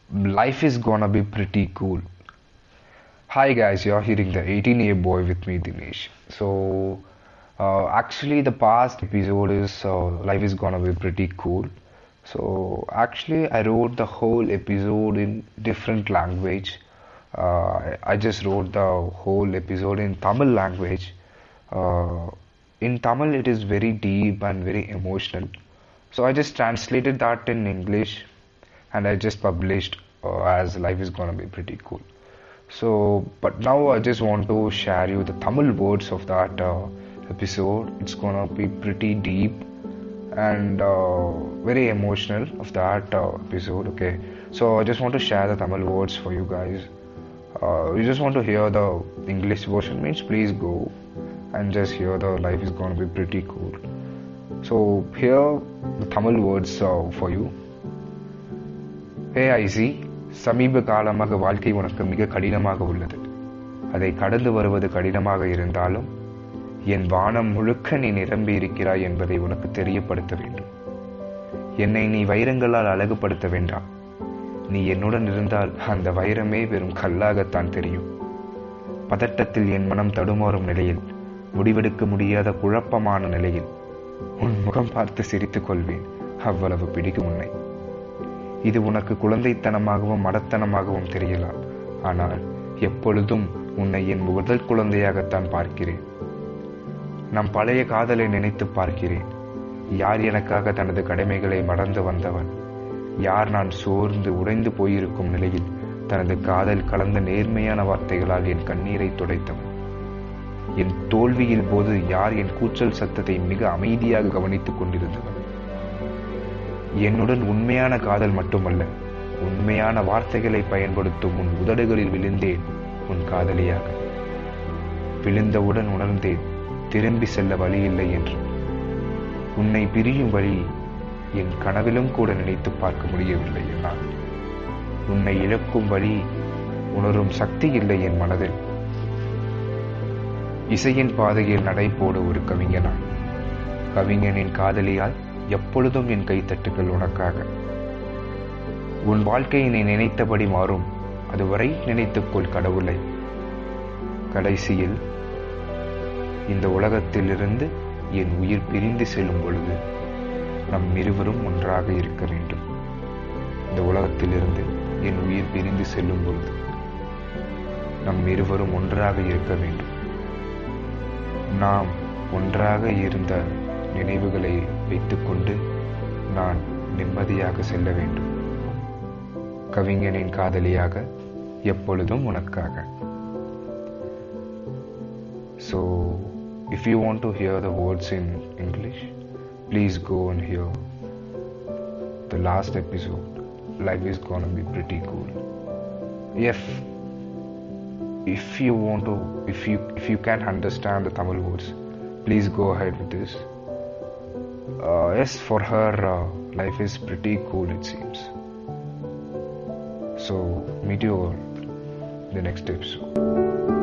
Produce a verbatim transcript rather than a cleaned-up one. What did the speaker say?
life is gonna be pretty cool. Hi guys, you're hearing the eighteen A boy with me, Dinesh. So, uh, actually, the past episode is uh, life is gonna be pretty cool. So, actually, I wrote the whole episode in different language. Uh, I just wrote the whole episode in Tamil language. Uh, in Tamil, it is very deep and very emotional. So I just translated that in English and I just published uh, as life is gonna be pretty cool. So, but now I just want to share you the Tamil words of that uh, episode. It's gonna be pretty deep and uh, very emotional of that uh, episode. Okay, so I just want to share the Tamil words for you guys. Uh, you just want to hear the English version means please go and just hear the life is gonna be pretty cool. So here the Tamil words uh, for you. Hey ஐசி சமீப காலமாக வாழ்க்கை உனக்கு மிக கடினமாக உள்ளது. அதை கடந்து வருவது கடினமாக இருந்தாலும் என் வானம் முழுக்க நீ நிரம்பி இருக்கிறாய் என்பதை உனக்கு தெரியப்படுத்த வேண்டும். என்னை நீ வைரங்களால் அழகுபடுத்த வேண்டாம். நீ என்னுடன் இருந்தால் அந்த வைரமே வெறும் கல்லாகத்தான் தெரியும். பதட்டத்தில் என் மனம் தடுமாறும் நிலையில், முடிவெடுக்க முடியாத குழப்பமான நிலையில் உன் முகம் பார்த்து சிரித்துக் கொள்வேன். அவ்வளவு பிடிக்கும் உன்னை. இது உனக்கு குழந்தைத்தனமாகவும் மடத்தனமாகவும் தெரியலாம். ஆனால் எப்பொழுதும் உன்னை என் முதல் குழந்தையாகத்தான் பார்க்கிறேன். நம் பழைய காதலை நினைத்து பார்க்கிறேன். யார் எனக்காக தனது கடமைகளை மறந்து வந்தவன்? யார் நான் சோர்ந்து உடைந்து போயிருக்கும் நிலையில் தனது காதல் கலந்த நேர்மையான வார்த்தைகளால் என் கண்ணீரை துடைத்தவன்? என் தோல்வியில் போது யார் என் கூச்சல் சத்தத்தை மிக அமைதியாக கவனித்துக் கொண்டிருந்தவன்? என்னுடன் உண்மையான காதல் மட்டுமல்ல, உண்மையான வார்த்தைகளை பயன்படுத்தும் உன் உதடுகளில் விழுந்தேன் உன் காதலியாக. விழுந்தவுடன் உணர்ந்தேன் திரும்பி செல்ல வழி இல்லை என்று. உன்னை பிரியும் வழி என் கனவிலும் கூட நினைத்து பார்க்க முடியவில்லை என்னால். உன்னை இழக்கும் வழி உணரும் சக்தி இல்லை என் மனதில். இசையின் பாதையில் நடை போட ஒரு கவிஞனாய், கவிஞனின் காதலியால் எப்பொழுதும் என் கைத்தட்டுகள் உனக்காக. உன் வாழ்க்கையை நீ நினைத்தபடி மாறும், அதுவரை நினைத்துக்கொள் கடவுளை. கடைசியில் இந்த உலகத்திலிருந்து என் உயிர் பிரிந்து செல்லும் பொழுது நம் இருவரும் ஒன்றாக இருக்க வேண்டும். இந்த உலகத்திலிருந்து என் உயிர் பிரிந்து செல்லும் பொழுது நம் இருவரும் ஒன்றாக இருக்க வேண்டும். நாம் ஒன்றாக இருந்த நினைவுகளை வைத்துக்கொண்டு நான் நிம்மதியாக செல்ல வேண்டும். கவிஞனின் காதலியாக எப்பொழுதும் உனக்காக. So, if you want to hear the words in English, please go and hear the last episode. Life is gonna be pretty cool. If if you want to, if you if you can understand the Tamil words, please go ahead with this. Uh, yes, for her, uh, life is pretty cool, it seems. So, meet you all in the next episode.